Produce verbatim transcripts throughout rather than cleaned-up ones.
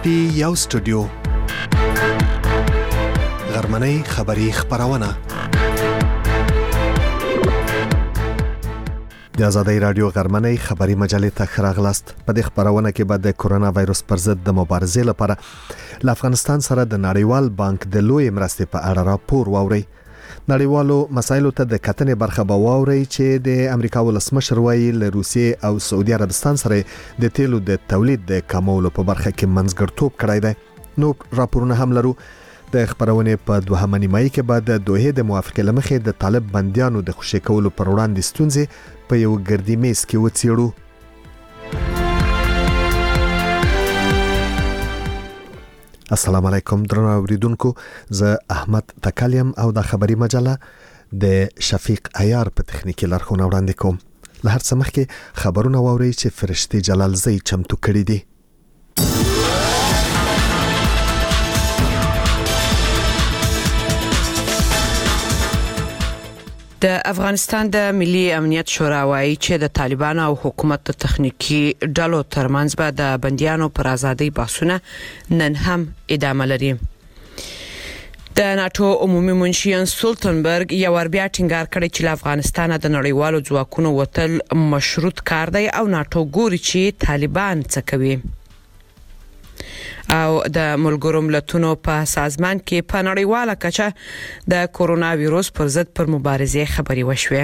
پی یو سټوډیو غرمنۍ خبری خبرونه د آزادۍ رادیو غرمنۍ خبری مجلې ته خراغلاست. په دې خبرونه کې به د کورونا وایروس پر ضد د مبارزې لپاره له افغانستان سره د نړیوال بانک د لوی مرستې په اړه راپور واوري. نړیوالو مسایلو ته د کتنې برخه به واوري چې د امریکا ولسمشر وایي له روسیې او سعودي عربستان سره د تیلو د تولید د کمولو په برخه کې منځګړتوب کړی دی. نو راپورونه هم لرو. د خبرونه په دوهمه نیمایي کې بعد د دوه د موافقه لمخې د طالب بنديانو د خوشی کولو پر وړاندې ستونزې په یو ګردی میز کې وڅېړو. السلام علیکم درنو اوریدونکو، زه احمد تکالیم او د خبری مجله د شفیق عیار په تخنیکی لارښوونه وړاندې کوم. له هر څه مخکې خبرونه واورئ چې فرشتي جلالزی چمتو کړي دي. د افغانستان د ملي امنیت شورا وایي چې د طالبانو او حکومت د تخنیکی ډلو ترمنځ به د بنديانو پر ازادۍ بحثونه نن هم ادامه لري. د ناتو عمومي منشي سولتنبرګ یو ور بیا ټینګار کړی چې افغانستان د نړیوالو ځواکونو وتل مشروط کار دی او ناتو ګوري چې طالبان څه کوي. او د ملګرو ملتونو په سازمان کې په نړیواله کچه د کورونا وایروس پر ضد پر مبارزې خبري وشوه.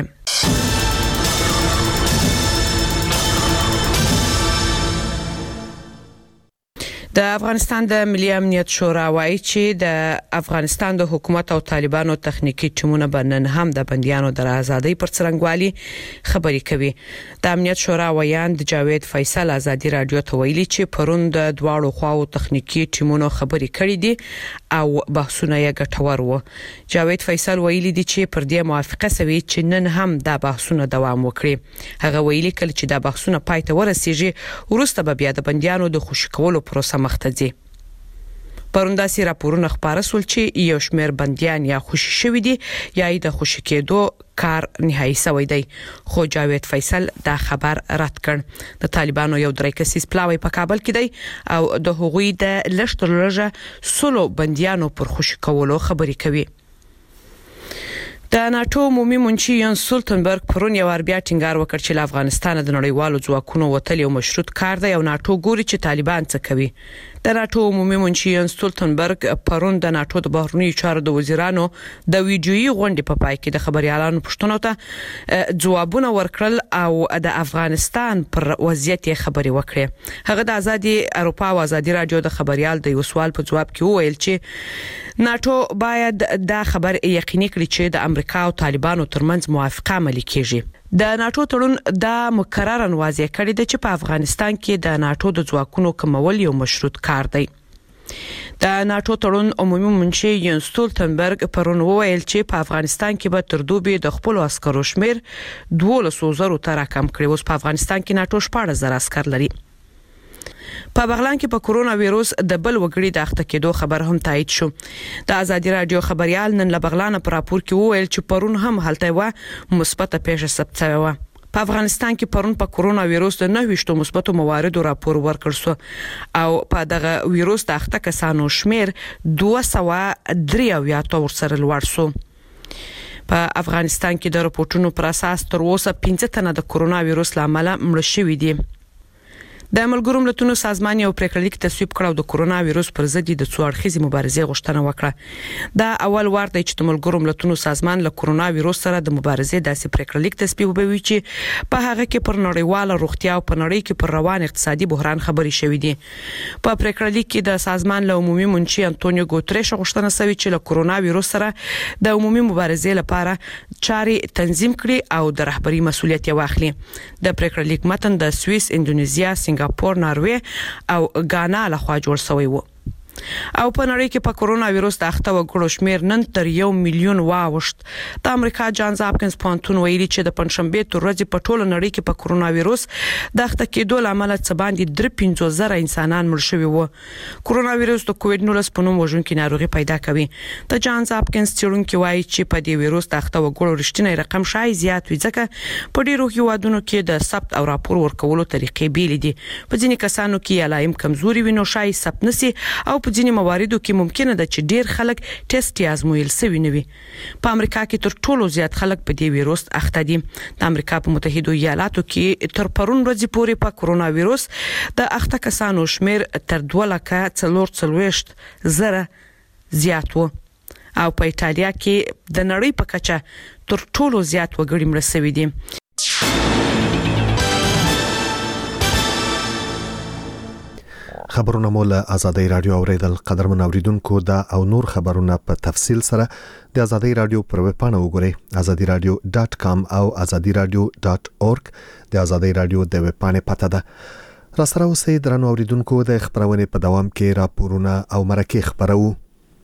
د افغانستان د ملي امنیت شورا وایي چې د افغانستان د حکومت او طالبانو تخنیکی ټیمونه بنن هم د بنديانو د آزادۍ پر څرنګوالي خبري کوي. د امنیت شورا ویاند جاوید فیصل آزادي رادیو ته ویلي چې پرون د دواړو خواو تخنیکی ټیمونو خبري کړې دي او بحثونه یې ګټور وو. جاوید فیصل ویلي دي چې پر دې موافقه سوي چې نن هم دا بحثونه دوام وکړي. هغه ویلي کله چې دا بحثونه پای ته ورسیږي وروسته به بیا د بنديانو د خوشی کولو پروسه مختځي. پرونداسي راپورونه خبره سول چې یو شمېر بنديان یا خوشی شوی دي یا د خوشی کېدو کار نهایی سوی دی. خو جاوید فیصل دا خبر رد کړ. د طالبانو یو درې کسیز پلاوی په کابل کې دی او د هغوی د لشترلوجه سولو بنديانو پر خوشی کولو خبري کوي. د ناتو عمومي منشي سولتنبرګ پرون یو ور بیا ټینګار وکړ چې افغانستان د نړیوالو ځواکونو وتل یو مشروط کار دی او ناتو ګوري چې طالبان څه کوي. د ناتو عمومي منشي سولتنبرګ پرون د ناتو د بهرنیو چارو د وزیرانو د ویډیويي غونډې په پای کې د خبريالانو پوښتنو ته ځوابونه ورکړل او د افغانستان پر وضعیت خبري وکړه. هغه د ازادي اروپا او ازادي رادیو د خبريال د یو سوال په جواب کې وویل چې ناتو باید دا خبر یقیني کړي چې د امریکا او طالبانو ترمنځ موافقه عملي کیږي. د ناتو تړون دا مکررا واضح کړی دی چې په افغانستان کې د ناتو د ځواکونو کمول یو مشروط کار دی. د ناتو تړون عمومي منشي ینس سولتنبرګ پرون وویل چې په افغانستان کې به تر دوبي د خپل عسکرو شمیر دوولس زره تر کم کړي. اوس په افغانستان کې ناتو شپږ زره عسكر لري. په بغلان کې په کورونا وایروس د بل وګړي د اخته کېدو خبر هم تایید شو. د آزادي رادیو خبريال نن له بغلان پر راپور کې وویل چې پرون هم هلته و مثبته پیښه ثبت شوه. په افغانستان کې پرون په کورونا وایروس د نهه ویشت مثبتو مواردو راپور ورکړ شو او په دغه وایروس د اخته کسانو شمیر دوه سوه درې اویا تور سره لوړ شو. په افغانستان کې د راپورټونو پر اساس تر اوسه پنځه تنه د کورونا وایروس لامل مړ شوي دي. د ملګرو ملتونو سازمان یو پریکړلیک تصویب کړو د کورونا وایروس پر ضد د څو اړخیزې مبارزې غوښتنه وکړه. دا اول وار دی چې د ملګرو ملتونو سازمان له کورونا وایروس سره د مبارزې داسې پریکړلیک تصویبوي چې په هغه کې پر نړیواله روغتیا او په نړۍ کې پر روان اقتصادي بحران خبري شوې دي. په پریکړلیک کې د سازمان له عمومي منشي انټونیو ګوتریش غوښتنه شوې چې له کورونا وایروس سره د عمومي مبارزې لپاره چاري تنظیم کړي او د رهبري مسؤلیت واخلي. د پریکړلیک متن د سویس، انډونیزیا، سنگاپور، ناروې او غانا له خوا جوړ شوی و. او په نړۍ کې په کورونا وایروس د اخته وګړو شمیر نن تر یو میلیون واوښت. د امریکا جانز هاپکینز پونتون ویلي چې د پنځشنبه تر ورځې په ټوله نړۍ کې په کورونا وایروس د اخته کېدو لامل څه باندې درې پنځوس زره انسانان مړ شوي وو. کورونا وایروس د کووډ نولس په نوم وژونکي ناروغي پیدا کوي. د جانز هاپکینز څېړونکي وایي چې په دې وایروس د اخته وګړو رښتینی رقم شای زیات وي ځکه په ډیرو هیوادونو کې د ثبت او راپور ورکولو طریقې بیل دي. په ځینې کسانو کې علائم کمزوري وي نو شای ثبت نسی او په ځینې مواردو کې ممکنه ده چې ډیر خلک ټیسټ یا ازمویل شوي نه وي. په امریکا کې تر ټولو زیات خلک په دې وایروس اخته دي. د امریکا په متحده ایالاتو کې تر پرون ورځې پورې په کورونا وایروس د اخته کسانو شمیر تر دوه لکه څلور څلوېښت زره زیات و او په ایټالیا کې د نړۍ په کچه تر ټولو زیات وګړي مړه شوي دي. خبرونه مو له آزادۍ رادیو اوریدل. قدرمن اوریدونکو دا او نور خبرونه په تفصیل سره د آزادۍ رادیو پر ویب پاڼه وګورئ azadi radio dot com او azadi radio dot org. د آزادۍ رادیو د ویب پاڼې پته ده. را سره اوسئ درنو اوریدونکو. د خبرونې په دوام کې راپورونه او مرکې خبرو.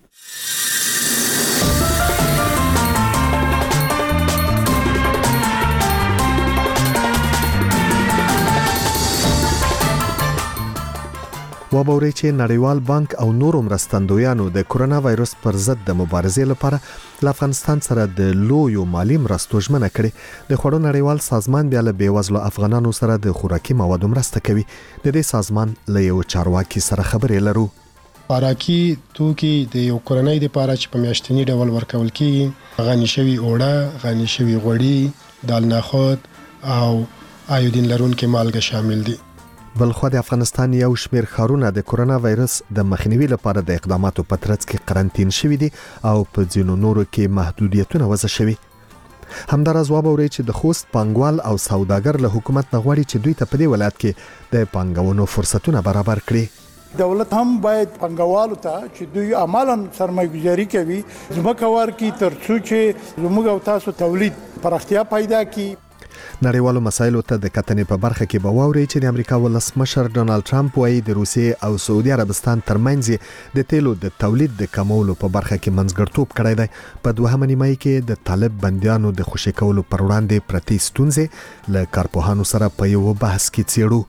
وبوري چې نړیوال بانک او نورو مرستندویانو د کورونا وایروس پر ضد د مبارزې لپاره له افغانستان سره د لویو مالی مرستو ژمنه کړې. د خوړو نړیوال سازمان بیا له بیوزلو افغانانو سره د خوراکي موادو مرسته کوي. د دې سازمان له یو چارواکي سره خبرې لرو. خوراکي توکي د یو کورنۍ لپاره چې په میاشتني ډول ورکول کیږي غني شوی اوړه، غني شوی غوړي، دال نخود او آیودین لرونکي مالګه شامل دي. بلخو د افغانستان یو شمیر ښارونه د کورونا وایروس د مخنیوي لپاره د اقداماتو په ترڅ کې قرنټین شوي دي او په ځینو نورو کې محدودیتونه وضع شوي. همداراز وبوري چې د خوست پانګوال او سوداګر له حکومت نه غواړي چې دوی ته په دې ولایت کې د پانګونو فرصتونه برابر کړي. دولت هم باید پانګوالو ته چې دوی عملاً سرمایه‌ګذاري کوي ځمکه ورکړي تر څو چې زموږ او تاسو تولید پراختیا پیدا کړي. نړیوالو مسایلو ته د کتنې په برخه کې به واوري چې د امریکا ولسمشر ډونالد ټرمپ وايي د روسیې او سعودي عربستان ترمنځ د تیلو د تولید د کمولو په برخه کې منځګړتوب کړی دی. په دوهمه نیمه کې د طالب بندیانو د خوشي کولو پر وړاندې پرتې ستونزې له کارپوهانو سره په یو بحث کې څېړو.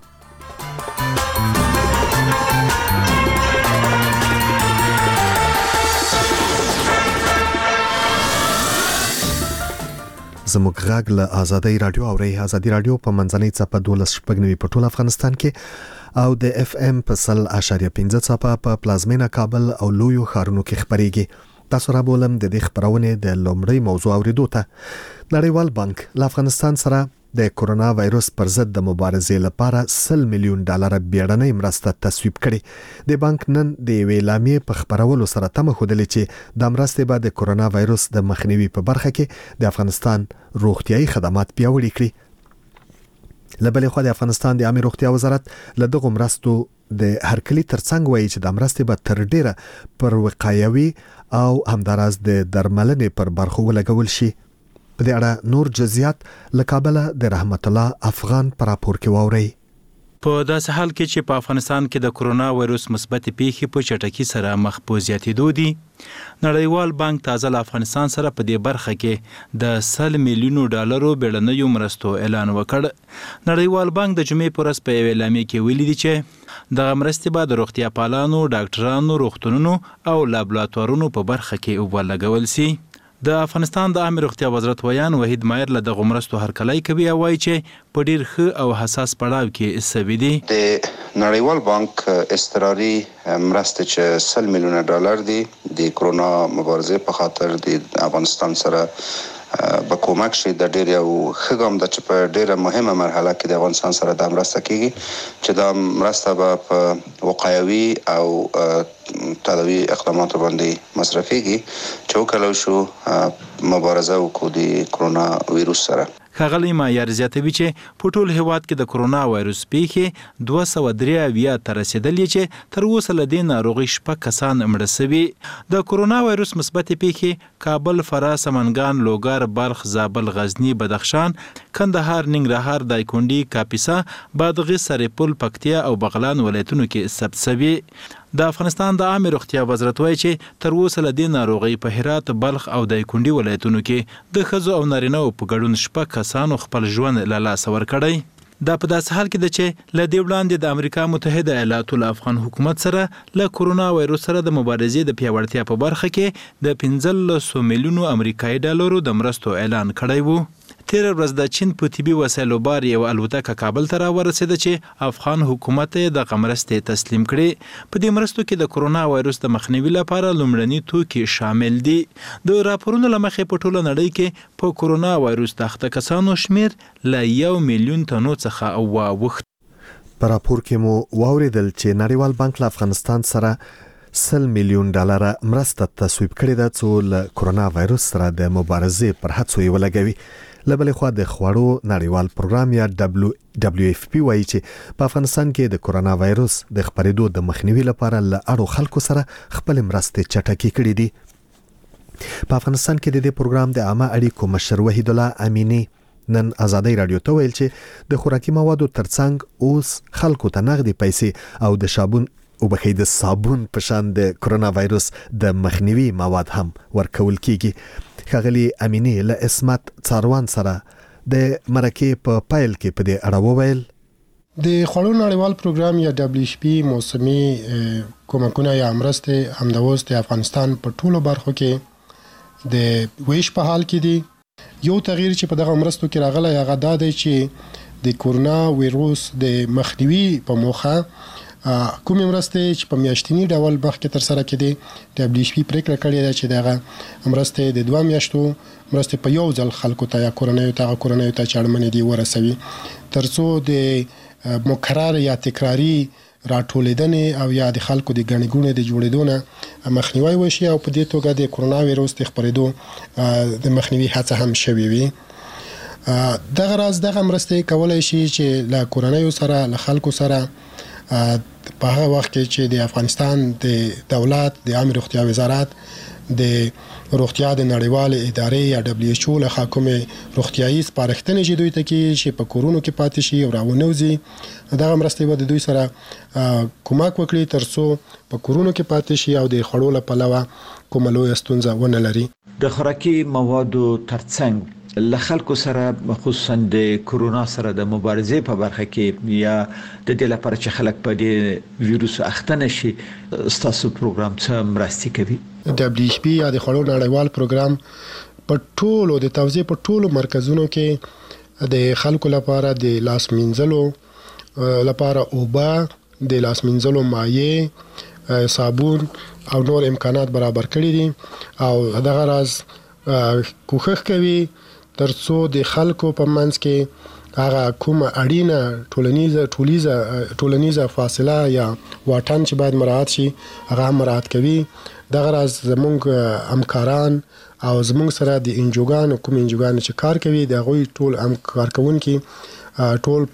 زموږ غږ له آزادۍ رادیو او ری آزادۍ رادیو په منځنۍ څپه دولس شپږ نوي په ټول افغانستان کې او د اف ام په سل اشاریه پنځه څپه په پلازمینه کابل او لویو ښارونو کې خبريږي. تاسو را بولم د دې خبرونه د لومړی موضوع اوریدو ته. نړیوال بانک له افغانستان سره د کورونا وایروس پر ضد د مبارزې لپاره سل میلیون ډالر بیړنۍ مرسته تصویب کړي. د بانک نن د ویلامې په خبرولو سره تمه خوده چې د مرستې بعد د کورونا وایروس د مخنیوي په برخه کې د افغانستان روغتيایي خدمات پیاوړي کړي. لبلې خو د افغانستان د عامه روغتیا وزارت له دغه مرستو د هرکلی ترڅنګ وایي چې د مرستې به تر ډیره پر وقایوي او همداراز د درملنې پر برخو ولګول شي. په دې اړه نور جزئیات له کابل د رحمت الله افغان پر راپور کې واوري. په داسې حال کې چې په افغانستان کې د کورونا وایروس مثبت پیښې په چټکۍ سره مخ په زیاتېدو دي، نړیوال بانک تازه له افغانستان سره په دې برخه کې د سل میلیونو ډالرو بیړنیو مرستو اعلان وکړ. نړیوال بانک د جمعې په ورځ په یوه اعلامیه کې ویلي دي چې دغه مرستې به د روغتیا پالانو، ډاکټرانو، روغتونونو او لابراتوارونو په برخه کې وبلګول شي. د افغانستان د عامه روغتیا وزارت ویان وحید مایر له دغه مرستو هرکلی کوي او وایي چې په ډیر ښه او حساس پړاو کې سوي دي. د نړیوال بانک اضطراري مرستې چې سل میلیونه ډالر دي د کورونا مبارزې په خاطر د افغانستان سره به کومک شي د ډیر یو ښه ګام ده چې په ډیره مهمه مرحله کې د افغانستان سره د مرسته کیږي چې دا مرسته به په وقایوي او تداوی اقداماتو باندې مصرفيږي چې وکړو شو مبارزه وکړو د کورونا وایروس سره. ښاغلی مایر زیاتوي چې په ټول هیواد کې د کورونا وایروس پیښې دوه سوه درې اویا ته رسېدلې چې تر اوسه له دې ناروغۍ شپږ کسان مړه شوي. د کورونا وایروس مثبتې پیښې کابل، فراه، سمنګان، لوګر، بلخ، زابل، غزني، بدخشان، کندهار، ننګرهار، دایکنډي، کاپیسا، بادغیس، سرپل، پکتیا او بغلان ولایتونو کې ثبت شوي. د افغانستان د عامه روغتیا وزارت وایي چې تر اوسه له دې ناروغۍ په هرات، بلخ او دایکنډي ولایتونو کې د ښځو او نارینه‌و په ګډون شپږ کسانو خپل ژوند له لاسه ورکړی. دا په داسې حال کې ده چې له دې وړاندې د امریکا متحده ایالاتو له افغان حکومت سره له کورونا وایروس سره د مبارزې د پیاوړتیا په برخه کې د پنځلسو میلیونو امریکایي ډالرو د مرستو اعلان کړی و. تیره ورځ د چین په طبي وسایلو بار یو الوتکه کابل ته راورسېده چې افغان حکومت یې د مرستې تسلیم کړي. په دې مرستو کې د کورونا وایروس د مخنیوي لپاره لومړني توکي شامل دي. د راپورونو له مخې په ټوله نړۍ کې په کورونا وایروس د اخته کسانو شمیر له یو میلیون تنو څخه واوښت. په راپور کې مو واوریدل چې نړیوال بانک له افغانستان سره سل میلیون ډالر مرسته تصویب کړې ده چې له کورونا وایروس سره د مبارزې پر هڅو یې ولګوي. لبلې خوا د خوړو نړیوال پروګرام یا دبليو اف پی وایي چې په افغانستان کې د کورونا وایروس د خپرېدو د مخنیوي لپاره له اړو خلکو سره خپل مرستې چټکې کړې دي. په افغانستان کې د دې پروګرام د عامه اړیکو مشر وحید الله امینی نن آزادۍ رادیو ته ویل چې د خوراکي موادو ترڅنګ اوس خلکو ته نغدي پیسې او د صابون او بخې د صابون په شان د کورونا وایروس د مخنیوي مواد هم ورکول کیږي. ښاغلي امینی له اسمت څاروان سره د مرکې په پایل کې په دې اړه وویل. د خوړو نړیوال پروګرام یا دبليو اف پی موسمي کومکونه یا مرستې همداوس د افغانستان په ټولو برخو کې د ویش په حال کې دي. یو تغییر چې په دغه مرستو کې راغلی هغه دا دی چې د کورونا وایروس د مخنیوي په موخه کومې مرستې چې په میاشتني ډول مخکې تر سره کېدې دبليو اف پی پریکړه کړې ده چې دغه مرستې د دوه میاشتو مرستې په یو ځل خلکو ته یا کورنیو ته کورنیو ته چاړمنې دی ورسوي ترڅو د مکرر یا تکراری راټولېدنې او یا د خلکو د ګڼې ګوڼې د جوړېدو نه مخنیوي وشي او په دې توګه د کورونا وایروس د خپرېدو د مخنیوي هڅه هم شوې وي. دغه راز دغه مرستې کولای شي چې له کورنیو سره له خلکو سره په هغه وخت کې چې د افغانستان د دولت د عامه روغتیا وزارت د روغتیا د نړیوال ادارې یا دبليو ایچ او له حکومت روغتیايي سپارښتنې چې دوی ته کې چې په کورونو کې پاتې شي او راونوځي دغه مرستې به د دوی سره کومک وکړي ترڅو په کورونو کې پاتې شي او د خړو له پلوه کومه لویه ستونزه ونه لري. د خوراکي موادو ترڅنګ له خلکو سره خصوصا د کورونا سره د مبارزې په برخه کې یا د دې لپاره چې خلک په دې ویروس اخته نشي ستاسو پروګرام څه مرستې کوي؟ دبليو ایچ پی یا د خوړو نړیوال پروګرام په ټولو د توزیع په ټولو مرکزونو کې د خلکو لپاره د لاس مینځلو لپاره اوبه د لاس مینځلو مایع صابون او نور امکانات برابر کړي دي او دغه راز کوښښ کوي ترڅو د خلکو په منځ کې هغه کومه اړینه ټولنیزه ټولیزه ټولنیزه فاصله یا واټن چې باید مراعات شي هغه مراعات کوي. دغه راز زموږ همکاران او زموږ سره د انجوګانو کوم انجوګانو چې کار کوي د غوي ټول همکار کوونکي ټول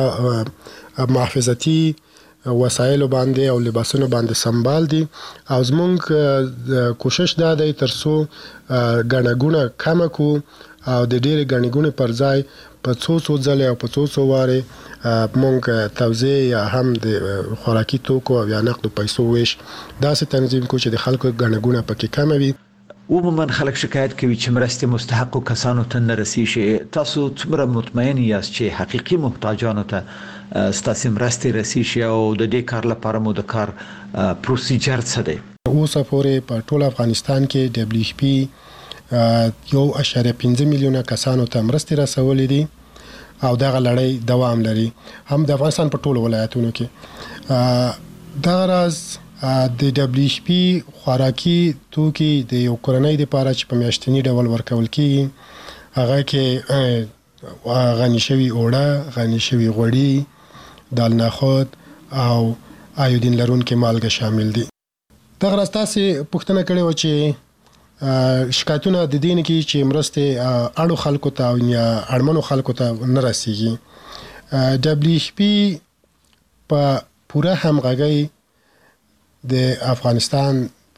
په محافظتي وسایلو باندې او لباسونو باندې سنبال دي او زموږ کوشش دا دی ترڅو ګڼه ګوڼه کم کو او د ډېرې ګڼې ګوڼې پر ځای په څو څو ځلې او په څو څو وارې موږ توزیع یا هم د خوراکي توکو او یا نقدو پیسو ویش داسې تنظیم کو چې د خلکو ګڼه ګوڼه پکې کمه وي. عموما خلک شکایت کوي چې مرستې مستحقو کسانو ته نه رسیږي. تاسو څومره مطمئن یاست چې حقيقي محتاجانو ته ستاسو مرستې رسیږي او د دې کار لپاره مو د کار پروسیجر څه دی؟ اوسه پورې په ټول افغانستان کې دبليو ایچ پی یو اشاریه پنځه میلیونه کسانو ته مرستې رسولې دي او دغه لړۍ دوام لري هم د افغانستان په ټولو ولایتونو کې. دغه راز د دبليو ایچ پی خوراکي توکي د یو کورنۍ لپاره چې په میاشتني ډول ورکول کیږي هغه کې غني شوی اوړه، غني شوی غوړي، دال نخود او آیودین لرونکي مالګه شامل دي. دغه راز تاسو پوښتنه کړې و چې شکایتونه د دین کې چې مرستې اړو خلکو ته یا اړمنو خلکو ته نه رسیږي. دبليو ایچ پی په پوره همغږي د افغانستان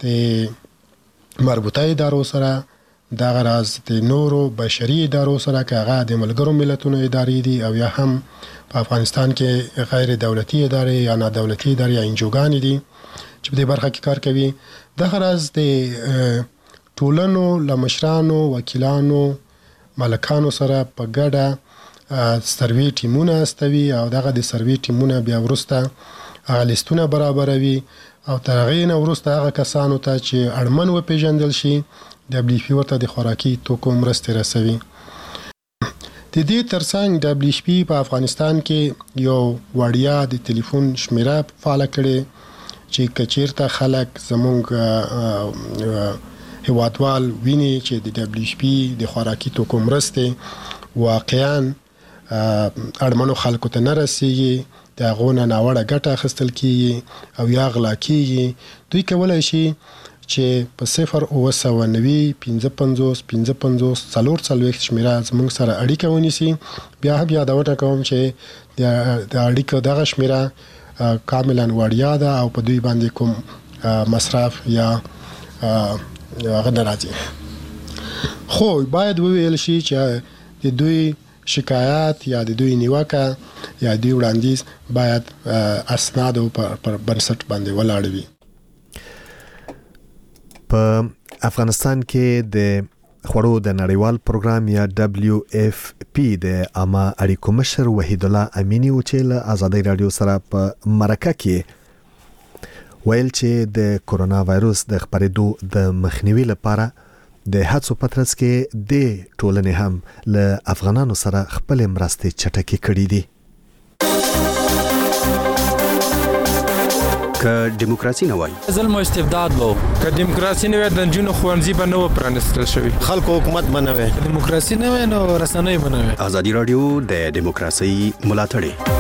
د مربوطه ادارو سره دغه راز د نورو بشري ادارو سره کاغه د ملګرو ملتونو ادارې دي او یا هم په افغانستان کې غیر دولتي ادارې یا نه دولتي ادارې یا انجوګان دي چې په دې برخه کې کار کوي. د غرض د ټولنو لمشرانو وکیلانو مالکانو سره په ګډه سروي ټیمونه استوي او دغه د سروي ټیمونه بیا ورسته هغه لیستونه برابروي او تر هغې نه وروسته هغه کسانو ته چې اړمن وپېژندل شي دبليو اف پي ورته د خوراکي توکو مرستې رسوي. د دې ترڅنګ دبليو اف پي په افغانستان کې یو وړیا د ټلیفون شمیره فعاله کړې چې کچیرته خلک زمونږ هیوادوال ویني چې د دبليو اف پي د خوراکي توکو مرستې واقعاً اړمنو خلکو ته نه رسیږي، د هغو نه ناوړه ګټه اخیستل کیږي او یا غلا کیږي. دوی کولی شي چې په صفر اوه سوه نوي پنځه پنځوس پنځه پنځوس څلور څلوېښت شمیره زموږ سره اړیکه ونیسي. بیا هم یادونه کوم چې د اړیکو دغه شمیره کاملا وړیا ده او په دوی باندې کوم مصرف یا هغه نه راځي. خو باید وویل شي چې د دوی شکایات یا د دوی نیوکه یا دوی وړاندیز باید اسناد پر بنسټ باندې ولاړ وي. په افغانستان کې د خوړو د نړیوال پروګرام یا دبليو اف پی د عامه اړیکو مشر وحید الله امینی او چې له آزادۍ رادیو سره په مرکه کې ویل چې د کورونا وایروس د خپرېدو د مخنیوي لپاره د هڅو په ترڅ کې د ټولنې هم له افغانانو سره خپل مرستې چټکې کړې دي. که دیموکراسي نه وای ظلم او استبداد وو، که دیموکراسي نه وای د جنونو خوانزي به نه پرانستل شوی، خلکو حکومت به نه وای، دیموکراسي نه وای نو رسنۍ به نه وای. آزادۍ رادیو د دیموکراسي ملاتړی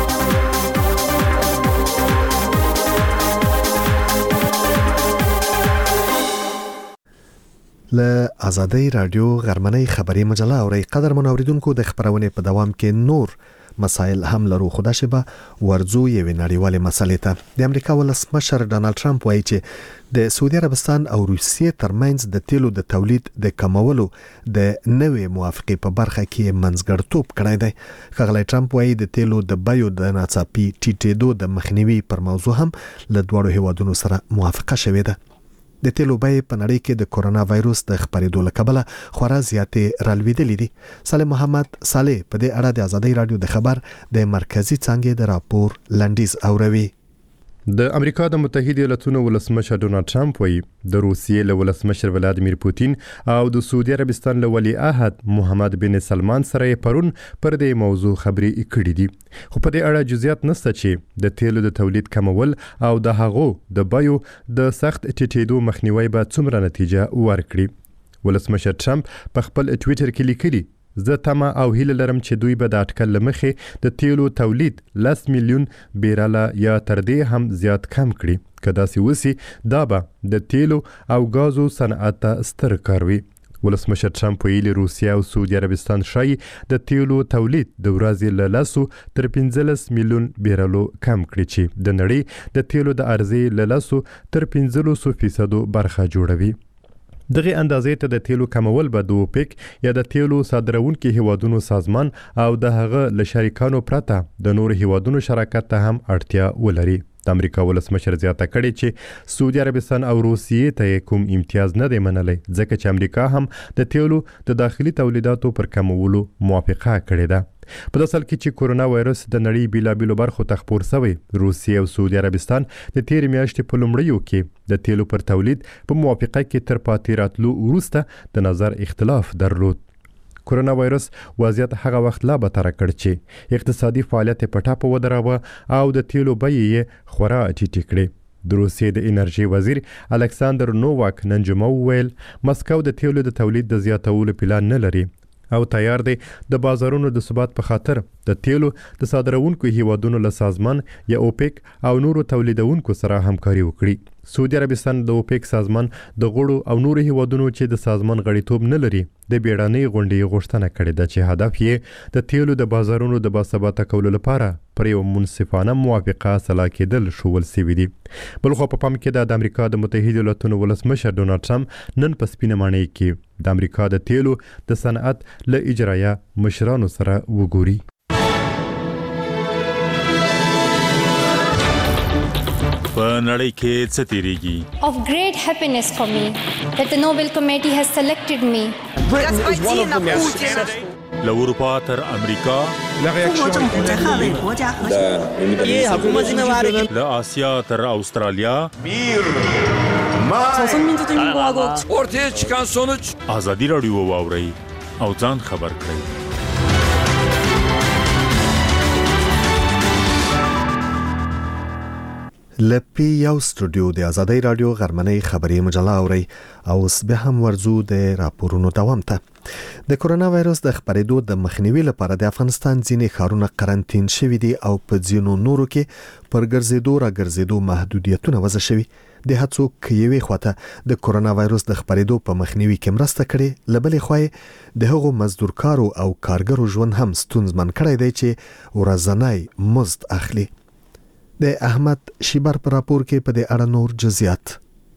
له آزادۍ رادیو غرمنۍ خبري مجله اوري. قدر منوریدونکو د خبرونه په دوام کې نور مسائل هم لرو، خو دا شبه ورزو یو نړیواله مسلې ته. د امریکا ولسمشر ډانلډ ټرمپ وایي چې د سعودي عربستان او روسیې ترمنځ د تیلو د تولید د کمولو د نوې موافقې په برخه کې منځګړتوب کړی دی. ښاغلی ټرمپ وایي د تیلو د بیو د ناڅاپي ټیټېدو د مخنیوي پر موضوع هم له دواړو هیوادونو سره موافقه شوې ده. د تیلو بیې په نړۍ کې د کورونا وایروس د خپرېدو له کبله خورا زیاتې رالوېدلې دي. صالح محمد صالح په دې اړه د آزادۍ رادیو د خبر د مرکزی څانګې د راپور لنډیز اوروي. د امریکا د متحده ایالاتونو ولسمشر ډونالد ټرمپ وایي د روسیې له ولسمشر ولادیمیر پوتین او د سعودي عربستان له ولی عهد محمد بن سلمان سره پرون پر دې موضوع خبرې کړې دي. خو په دې اړه جزئیات نشته چې د تیلو د تولید کمول او د هغو د بیو د سخت ټیټېدو مخنیوي به څومره نتیجه ورکړي. ولسمشر ټرمپ په خپل ټویټر کې لیکلي زه تمه او هیله لرم چې دوی به د اټکل لمخې د تیلو تولید لس میلیون بیرله یا تر دې هم زیات کم کړي. که داسې وسی دا به د تیلو او غازو صنعت ته ستر کار وي. ولسمشر ټرمپ ویلي روسیا او سعودي عربستان شای د تیلو تولید د ورځې له لسو تر پنځلس میلیون بیرلو کم کړي چې د نړۍ د تیلو د عرضې له لسو تر پنځلسو فیصدو برخه جوړوي. دغه اندازې ته د تیلو کمول به د اوپیک یا د تیلو صادرونکو هیوادونو سازمان او د هغه له شریکانو پرته د نور هیوادونو شراکت ته هم اړتیا ولري. د امریکا ولسمشر زیاته کړې چې سعودي عربستان او روسیې ته کوم امتیاز نه دی منلی، ځکه چې امریکا هم د تیلو د داخلي تولیداتو پر کمولو موافقه کړې ده. په داسې حال کې چې کورونا وایرس د نړۍ بیلابیلو برخو ته خپور شوی، روسیې او سعودي عربستان د تېرې میاشتې په لومړیو کې د تیلو پر تولید په موافقه کې تر پاتې راتلو وروسته د نظر اختلاف درلود. کورونا وایرس وضعیت هغه وخت لا بدتر کړ چې اقتصادي فعالیت په ټاپه ودراوه او د تیلو بیې یې خورا ټیټې کړې. د روسیې د انرژي وزیر الکساندر نوواک نن جمعه وویل مسکو د تیلو د تولید د زیاتولو پلان نه لري او تیار دی د بازارونو د ثبات په خاطر د تیلو د صادرونکو هیوادونو له سازمان یا اوپیک او نورو تولیدونکو سره همکاري وکړي. سعودي عربستان د اوپیک سازمان د غړو او نورو هیوادونو چې د سازمان غړیتوب نه لري د بیړنۍ غونډې غوښتنه کړې ده چې هدف یې د تیلو د بازارونو د باثباته کولو لپاره پر یو منصفانه موافقه سلا کېدل ښوول سوي دي. بلخو په پام کې د امریکا د متحده ایالاتونو ولسمشر ډونالډ ټرمپ نن په سپینه ماڼۍ کې د امریکا د تیلو د صنعت له اجرایه مشرانو سره وګوري. په نړۍ کې څه تیریږي. Of great happiness for me that the Nobel Committee has selected me. Britain is one of the most successful. له اروپا تر امریکا له آسیا تر استرالیا ortaya çıkan sonuç ازادي رادیو واوري او ځان خبر کړئ. لپی یو سټوډیو د ازادي رادیو غرمنۍ خبري مجله اوري او اوس به هم ورزو د راپورونو دوام ته. د کورونا وایروس د خپرېدو د مخنیوي لپاره د افغانستان ځینې ښارونه قرنټین شوي دي او په ځینو نورو کې پر ګرځېدو را ګرځېدو محدودیتونه وضع شوي. د هڅو کيوي خواته د کورونا وایروس د خپرېدو په مخنیوي کې مرسته کړې، لبلې خوای د هغو مزدورکارو او کارګرو ژوند هم ستونزمن کړی دی چې ورځنی مزد اخلي. د احمد شیبر پر راپور کې په دې اړه نور جزئیات.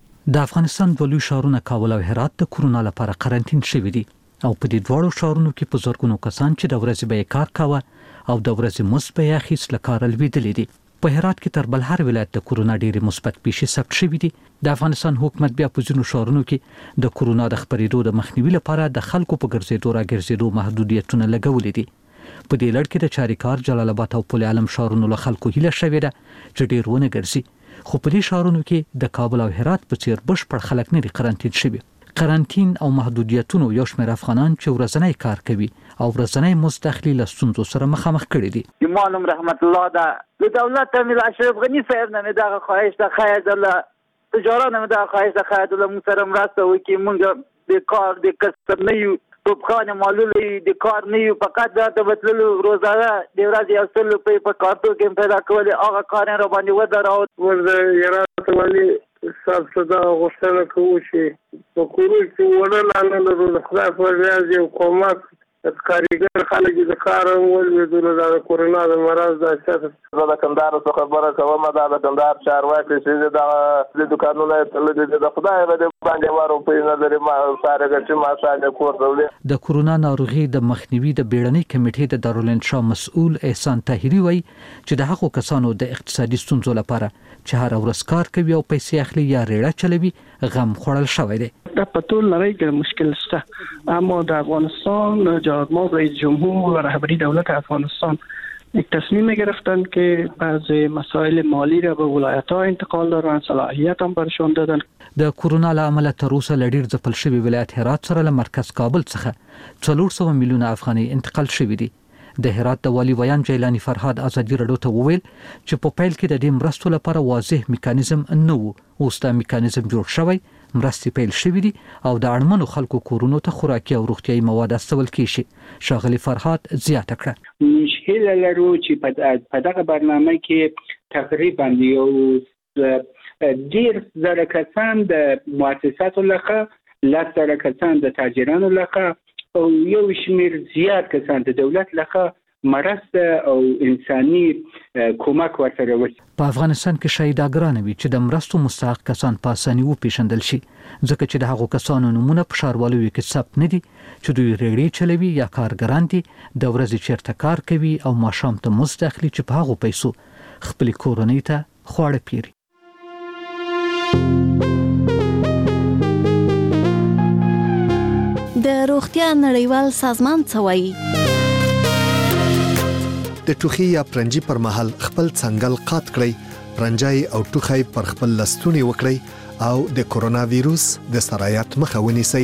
د افغانستان د لوی ښارونو کابل او هرات د کورونا لپاره قرنټین شوي دي او په دې دواړو ښارونو کې په زرګونو کسان چې د ورځې به کار کاوه او د ورځې مزد به اخیست له کاره لوېدلي دي. په هرات کې تر بل هر ولایت د کورونا ډېرې مثبت پیښې ثبت شوي دي. د افغانستان حکومت بیا په ځینو ښارونو کې د کورونا د خپرېدو د مخنیوي لپاره د خلکو په ګرځېدو را ګرځېدو محدودیتونه لګولي دي. په دې لړ کې د چاریکار، جلال آباد او پل علم ښارونو له خلکو هیله شوې ده چې ډېر ونه ګرځي، خو په دې ښارونو کې د کابل او هرات په څیر بشپړ خلک نه دي قرنټین شوي. قرنټین او محدودیتونو یو شمېر افغانان چې ورځنی کار کوي او ورځنی مزد اخلي له ستونزو سره مخامخ کړي دي. ایمان رحمت الله ده د دولت امیر اشرف غنی صاحب نه دغه خواهش ده خیر الله تجارت نه دغه خواهش ده خیر الله موږ سره مرسته وکړي. موږ د کار د کسب نه یو توپخانه معلولې د کار نه یو، فقط د بدللو روزانه د ورځې یو څل په په کارتو کې پیدا کول هغه کار را باندې ودراو. ورته یاره والی صاحب صدا غوښتنه کوو چې په کورو کې وړل نه د خدای په ریاض یو کومک کاریګر خلک د کار ولې د کورونا د مرض د اساس د کندهار څخه خبره کوم دا د کندهار چارواکي چې د د دکانونو د خدای د باندې وارو په نظر ما سره چې ما سره کوړل. د کورونا ناروغي د مخنیوي د بیړنۍ کمیټې د دارالانشا مسؤل احسان طاهری وایي چې د هغو کسانو د اقتصادي ستونزو لپاره چې هر ورځ کار کوي او پیسې اخلي یا ریړه چلوي غم خوړل شوی دی. دا په ټول نړۍ کې مشکل شته، اما د افغانستان جمهور رئیس جمهور و رهبری دولت افغانستان یک تصمیم گرفتن که بعض مسائل مالی را به ولایت‌ها انتقال دادن، صلاحیت هم برشان دادن. د کورونا له امله تر اوسه له ډېر ځپل شوي ولایت هرات سره له مرکز کابل څخه څلور سوه میلیونه افغانۍ انتقال شوي دي. د هرات د والي ویان جیلانی فرهاد ازادي رادیو ته وویل چې په پیل کې د دې مرستو لپاره واضح میکانیزم نه و، اوس دا میکانیزم جوړ شوی، مرستې پیل شوې دي او د اړمنو خلکو کورونو ته خوراکي او روغتیايي مواد استول کیږي. شاغلي فرهاد زیاته کړه مشکل لرو چې په دغه برنامه کې تقریبا یو ډیر زره کسان د مؤسساتو لخوا، لس زره کسان د تاجرانو لخوا او یو شمیر زیات کسان د دولت لخوا مرسته او انساني کومک ورسره وشي. په افغانستان کې شهیداګران وي چې د مرستو مستحق کسان په اساني وپېژندل شي، ځکه چې د هغو کسانو نمونه په ښاروالۍ کې ثبت نه دي چې دوی ریړې چلوي یا کارګران دي، د ورځې چیرته کار کوي او ماښام ته مزد اخلي چې په هغو پیسو خپلې کورنۍ ته خواړه پیري. د روغتیا نړیوال سازمان څه وایي؟ د ټوخي یا پرنجي پر مهال خپل څنګل قات کړئ، پرنجای او ټوخی پر خپل لستونی وکړئ او د کورونا وایروس د سرایت مخه ونیسئ.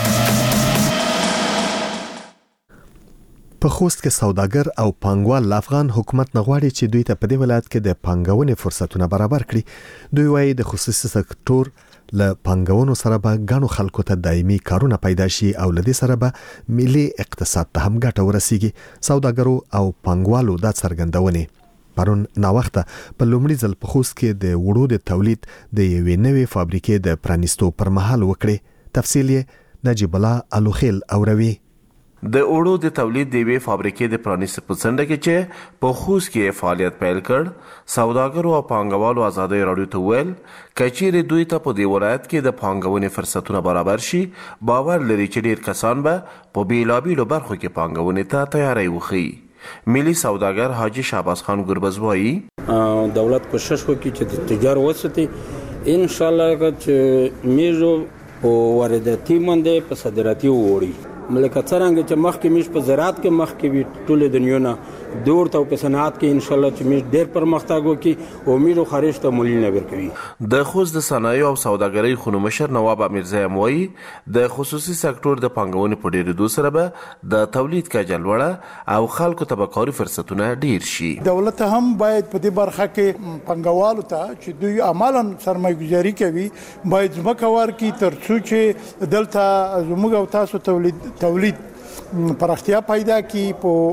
په خوست کې سوداګر او پانګوال افغان حکومت نغواړي چې دوی ته په دې ولایت کې د پانګونې فرصتونه برابر کړي. دوی وایي د خصوصي سکتور له پانګونو سره به ګڼو خلکو ته دایمي کارونه پیدا شي او له دې سره به ملي اقتصاد ته هم ګټه ورسیږي. سوداګرو او پانګوالو دا څرګندونې پرون ناوخته په لومړي ځل په خوست کې د وړو د تولید د یوې نوې فابریکې د پرانیستو پر مهال وکړي. تفصیل یې نجیب الله الوخیل اوروي. د اوړو د تولید د یوې فابریکې د پرانیستو په څنډه کې چې په خوست کې فعالیت پیل کړ، سوداګرو او پانګوالو ازادي رادیو ته ویل کچېرې دوی ته په دې ولایت کې د پانګونې فرصتونه برابر شي، باور لري چې ډېر کسان به په بیلابیلو برخو کې پانګونې ته تیاری وښیي. ملي سوداګر حاجی شهباز خان ګربز وایي دولت کوشش وکړي چې د تجارت وساتي ان شاء الله چې میجو او وارداتي منده په صادراتي وړي ملکه څنګه چې مخکې میش په زراعت کې مخکې وي ټول دنیا نه دور ته په صنعت کې ان شاء الله چې میش ډېر پرمختګ وکړي او میرو خارج ته مولینه ورکوي د خوست د صنایع او سوداګرۍ خونو مشر نواب امیرزی موي د خصوصي سکتور د پانګونې په ډېرېدو سره به د تولید کچه لوړه او خلکو ته به کاري فرصتونه ډېر شي. دولت هم باید په دې برخه کې پانګوالو ته چې دوی عملاً سرمایه‌ګذاري کوي باید ځمکه ورکړي تر څو چې دلته زموږ او تاسو تولید تولید پراختیا پیدا کی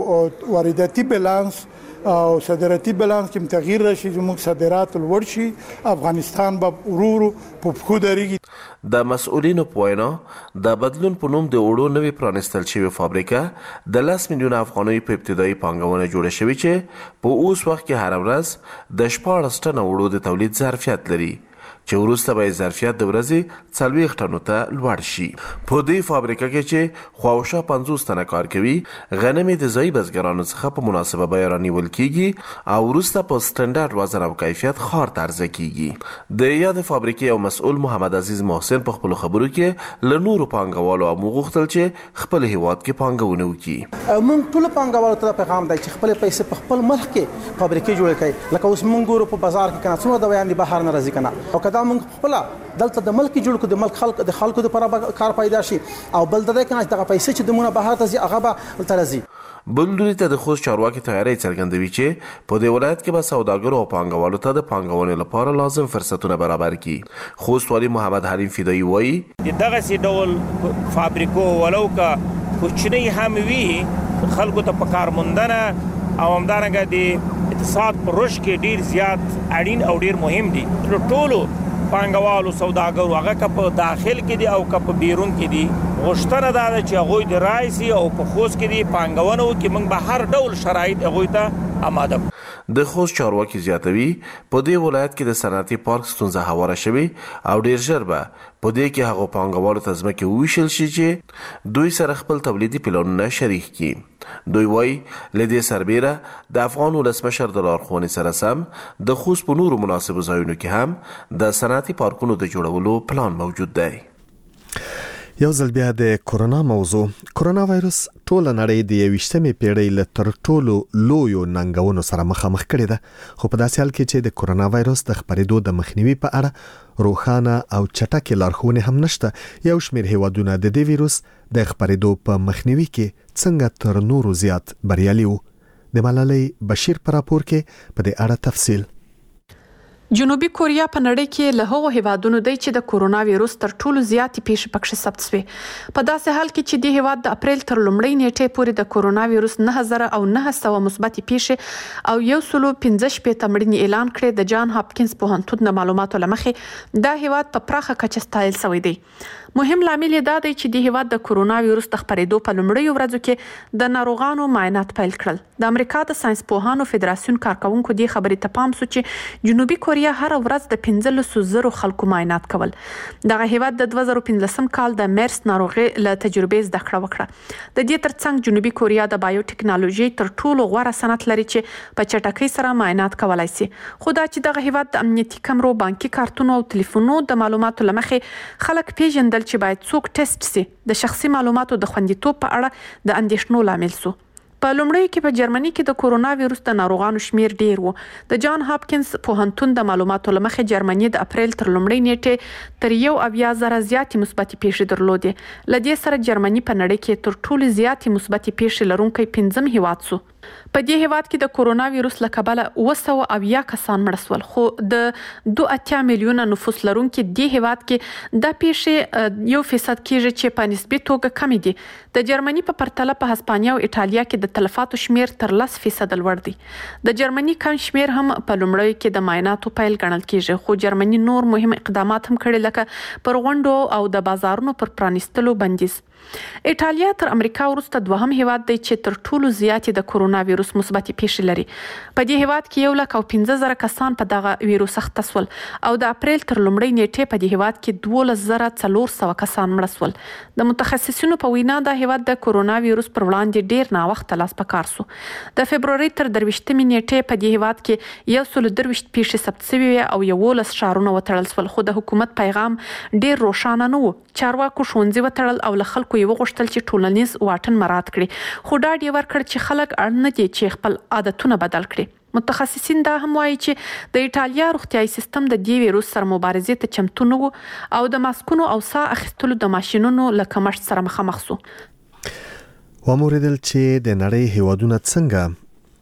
په وارداتي بیلانس او صادراتي بیلانس کې تغییر راشي زموږ صادرات لوړ شي افغانستان به ورو په پخو درېږي. د مسؤلینو په وینا د بدلون په نوم د وړو نوي پرانستل شوی فابریکه د لس میلیونه افغانۍ په ابتدایي پانګونه جوړه شوې چې په اوس وخت کې هر ورځ د شپاړس ټنه وړو د تولید ظرفیت لري چې وروسته به ظرفیت د ورځې څلوېښت ټنو ته لوړ شي. په دې فابریکه کې چې خواوشا پنځوس تنه کار کوي غنم د ځایي بزګرانو څخه په مناسبه بیه رانیول کیږي او وروسته په سټنډرډ وزن او کیفیت ښار ته عرضه کیږي. د یاد فابریکې او مسؤل محمد عزیز محسن په خپلو خبرو کې له نورو پانګوالو هم وغوښتل چې خپل هیواد کې پانګونه وکړي. موږ ټول پانګوالو ته پیغام دی چې خپل پیسې په خپل ملک کې فابریکې جوړې کړي لکه اوس موږ ګورو په بازار کې کنه څومره دویان دي بهر نه راځي کنه او کدا موږ خپل دلته د ملک جوړ کو د ملک خلک د خلکو لپاره کار پیدا شي او بل د دې کنه دغه پیسې چې د مونږه بهر ته ځي هغه به تل راځي. بلدوري ته د خوست چارواکي تیاری څرګندوي چې په دې ولایت کې به سوداګرو او پانګوالو ته د پانګونې لپاره لازم فرصتونه برابر کړي. خوست والي محمد حلیم فدایي وایي دغه سي ډول فابریکو ولو کا کوچنی هم وی خلکو ته په کار موندنه او همدارنګه د اقتصاد پر رشد کې ډیر زیات اړین او ډیر مهم دي. ټولو پانګوالو سوداګرو هغه که په داخل کې دي او که په بیرون کې دي غوښتنه دا ده چې هغوی د رایسي او په خوست کې دي پانګونه وکړي موږ به هر ډول شرایط هغوی ته آماده. د خوست چارواکي زیاتوي په دې ولایت کې د صنعتي پارک ستونزه هواره شوې او ډیر ژر به په دې کې هغو پانګوالو ته ځمکې وویشل شي چې دوی سره خپل تولیدي پلانونه شریک کړي. دوی وایي له دې سربیره د افغان ولسمشر د لارښوونې سره سم د خوست په نورو مناسبو ځایونو کې هم د صنعتي پارکونو د جوړولو پلان موجود دی. یو ځل بیا د کورونا موضوع. کورونا وایرس ټوله نړۍ د یویشتمې پیړۍ له تر ټولو لویو ننګونو سره مخامخ کړې ده، خو په داسې حال کې چې د کورونا وایرس د خپرېدو د مخنیوي په اړه روښانه او چټکې لارښوونې هم نشته. یو شمېر هیوادونه د دې ویروس د خپرېدو په مخنیوي کې څنګه تر نورو زیات بریالي وو. د ملالۍ بشیر په راپور کې په دې اړه تفصیل. جنوبي کوریا په نړۍ کې له هغو هیوادونو دی چې د کورونا وایرس تر ټولو زیاتې پیښې پکې ثبت شوې. په داسې حال کې چې د هیواد د اپریل تر لومړۍ نیټې پورې د کورونا وایرس نه هزار او نه سوه مثبتې پیښې او یو سلو پنځه شپېته مړینې اعلان کړې. د جان هاپکینز پوهنتون د معلوماتو له مخې دا هیواد په پراخه کچه ستایل شوی دی. مهم لامل دا دی چې د هیواد د کورونا وایرس د خپرېدو په لومړیو ورځو کې د ناروغانو معاینات پیل کړل. د امریکا د ساينس پوهانو فدراسیون کارکونکو دې خبرې ته پام سو چې جنوبي کوریا هر ورځ د پنځلسو زرو خلکو معاینات کول. دغه هیواد د دوه زره پنځلسم کال د مارس ناروغي له تجربې زده کړه وکړه. د دې ترڅنګ جنوبي کوریا د بایوټیکنالوژي تر ټولو غوره صنعت لري چې په چټکۍ سره معاینات کولای شي. خو دا چې دغه هیواد د امنیتي کمرو، بانکي کارتونو او ټلیفونو د معلوماتو لمخې خلک پیژندل چې باید څوک ټیسټ سي د شخصي معلوماتو د خوندیتوب په اړه د اندېښنو لامل سو. په لومړیو کې په جرمني کې د کورونا وایرس د ناروغانو شمیر ډیر وو. د جان هاپکینز پوهنتون د معلوماتو لمخې جرمني د اپریل تر لومړۍ نیټې تر یو اویا زره زیاتې مثبتې پیښې درلودې. له دې سره جرمني په نړۍ کې تر ټولو زیاتې مثبتې پیښې لرونکی پنځم هیواد سو. په دې هیواد کې د کورونا وایرس له کبله اوه سوه اویا کسان مړه شول، خو د دوه اتیا میلیونه نفوس لرونکي دې هیواد کې دا پیښې یو فیصد کېږي چې په نسبي توګه کمې دي. د جرمني په پرتله په هسپانیا او ایټالیا کې د تلفاتو شمیر تر لس فیصد لوړ دی. د جرمني کم شمیر هم په لومړیو کې د معایناتو پیل ګڼل کېږي، خو جرمني نور مهم اقدامات هم کړي لکه پر غونډو او د بازارونو پر پرانیستلو بندیز. ایټالیا تر امریکا وروسته دوهم هیواد دی چې تر ټولو زیاتې د کورونا وایروس مثبت پیښې لري. په دې هیواد کې یو لک او پنځه زره کسان په دغه وایروس اخته شول او د اپریل تر لومړۍ نیټې په دې هیواد کې دولس زره څلور سوه کسان مړه شول. د متخصصینو په وینا د هیواد د کورونا وایروس پر وړاندې ډیر ناوخته لاس په کار سو. د فبروري تر درویشتمې نیټې په دې هیواد کې یو سل درویشت پیښې ثبت شوې او یولس ښارونه وتړل شول، خو د حکومت پیغام ډیر روښانه نه و. چارواکو ښوونځي وتړل او له خلکو یې وغوښتل چې ټولنیز واټن مراعات کړي، خو ډاډ یې ورکړ چې خلک اړ نه دي چې خپل عادتونه بدل کړي. متخصصین دا هم وایي چې د ایټالیا روغتیايي سیستم د دې ویروس سره مبارزې ته چمتو نه و او د ماسکونو او ساه اخیستلو د ماشینونو له کمښت سره مخامخ شو. وموریدل چې د نړۍ هیوادونه څنګه